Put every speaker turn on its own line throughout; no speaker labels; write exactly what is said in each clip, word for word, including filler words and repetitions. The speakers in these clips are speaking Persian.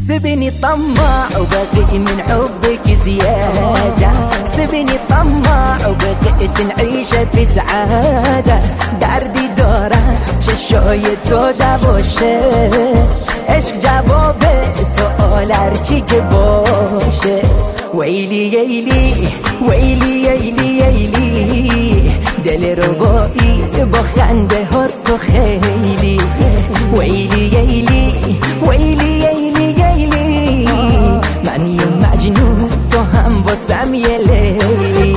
سبني طماع وبقيت من حبك زيادة، سبني طماع وبقيت نعيش في سعادة. دردی دارم چشای تو دباشه، عشق جواب سؤال هرچی که باشه. ویلی ویلی ویلی ویلی ویلی دل ربایی با خنده ها تو خیلی. ویلی ویلی ویلی ویلی ویلی من یه مجنون تو هم واسم یه لیلی.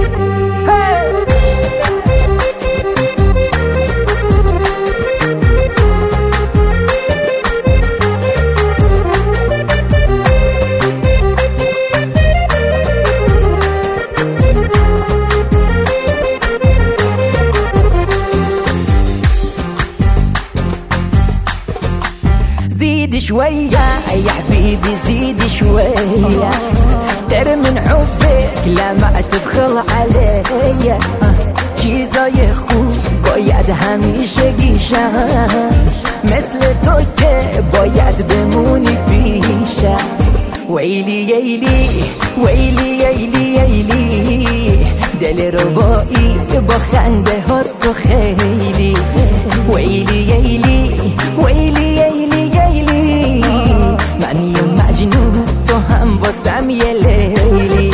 زيد شوية يا حبيبي زيد شوية، ترى من حبك لا ما تبخل عليا. چیزای خوب باید همیشه گیشم، مثل تو که باید بمونی پیشم. ویلی ویلی ویلی ویلی ویلی دل ربایی با خنده ها تو خیلی. ویلی ویلی ویلی ویلی ویلی من یه مجنون تو هم واسم یه لیلی.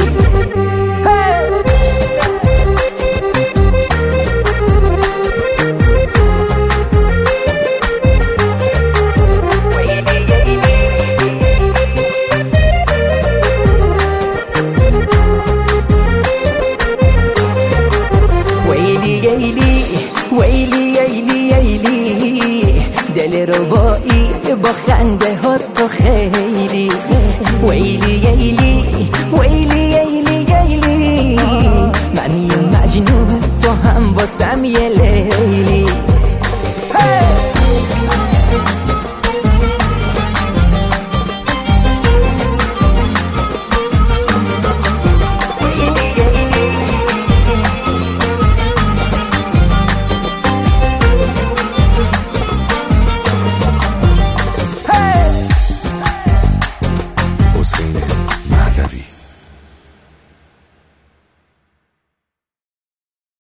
ویلی ویلی ویلی ویلی دل ربایی با خنده ها تو خیلی. ویلی ویلی ویلی ویلی ویلی من یه مجنون تو هم واسم یه لیلی.